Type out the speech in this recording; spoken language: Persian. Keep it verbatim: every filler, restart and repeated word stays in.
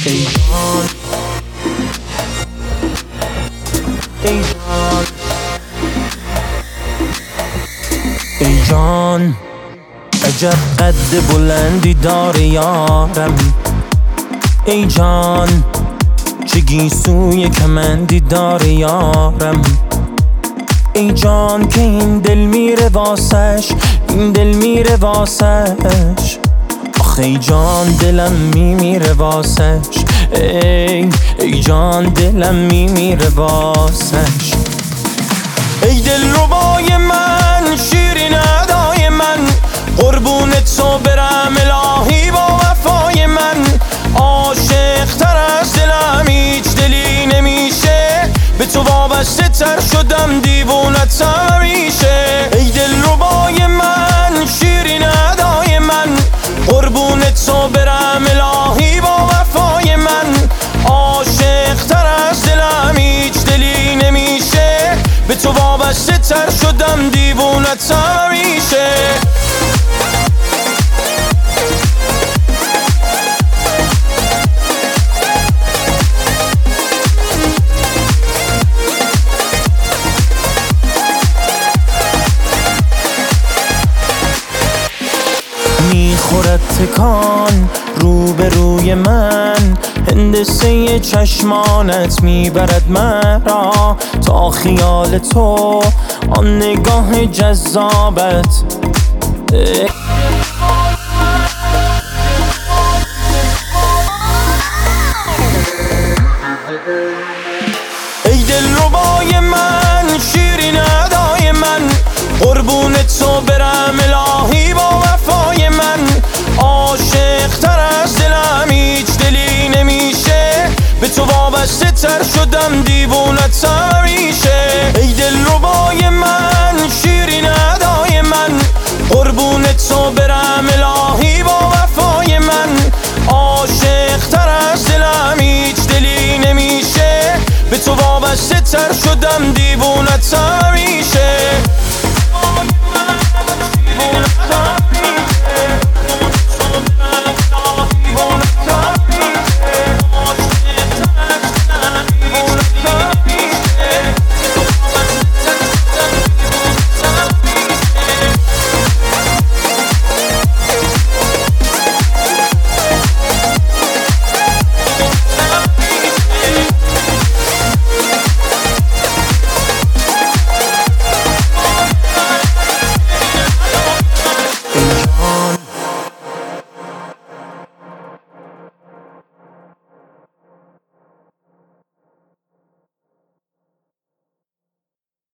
ای جان ای جان ای جان عجب قد بلندی داره یارم. ای جان چه گیسوی کمندی داره یارم. ای جان که این دل میره واسش، این دل میره واسش. آخه ای جان دلم میمیره واسش. ای ای جان دلم میمیره واسش. ای دل ربای من، شیرین ادای من، قربونت تو برم الهی با وفای من. عاشق تر از دلم هیچ دلی نمیشه، به تو وابسته تر شدم دیوونت همیشه. ای دل ربای من، شیرین ادای من، قربونت تو برم الهی با وفای من. عاشق تر از دلم هیچ دلی نمیشه، به تو وابسته تر شدم دیوونت همیشه. میخورد تکان رو به روی من، هندسه چشمانت میبرد مرا تا خیال تو، آن نگاه جذابت. ای دل ربای من، شیرین ادای من، قربونت تو برم الهی با وفای من. عاشق تر از دلم هیچ دلی نمیشه، به تو وابسته تر شدم دیوونه